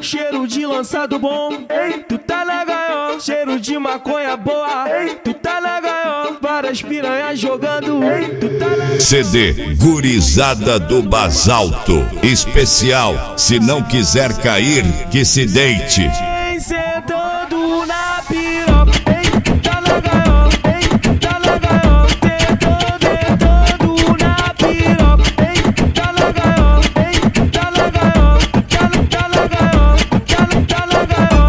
cheiro de lançado bom. Tu tá na gaiola, cheiro de maconha boa. Tu tá na gaiola, várias piranhas jogando. Tu tá na... CD Gurizada do Basalto. Especial, se não quiser cair, que se deite. Sentando na piroca. Tu tá na gaiola, tu tá na gaiola. Tentando na piroca. Tu tá na gaiola, tu tá na gaiola. Tá na gaiola, tá na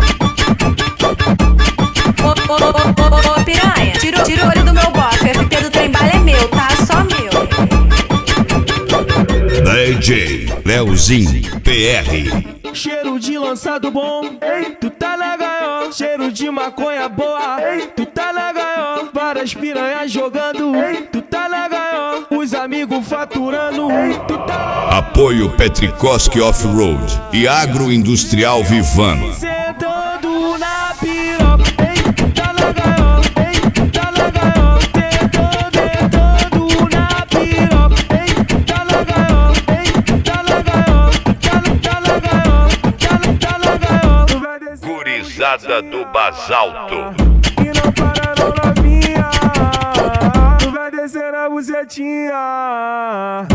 gaiola. Ô piranha, tira o olho do meu bofe. O FP do trem bala é meu, tá? Só meu. DJ Leozinho PR. Cheiro de lançado bom. Tu tá na gaiola, cheiro de maconha boa. Tu tá na gaiola, várias piranhas jogando. Tu tá na gaiola, os amigos faturando. Tu tá... Apoio Petrikoski Off-Road e Agroindustrial Vivano. Sentando na piroca. Tu tá na gaiola, tu tá na gaiola. Tentando na piroca. Tu tá na gaiola, tu tá na gaiola. Tá na gaiola. Gurizada do Basalto. E não para não novinha, tu vai descer na bucetinha.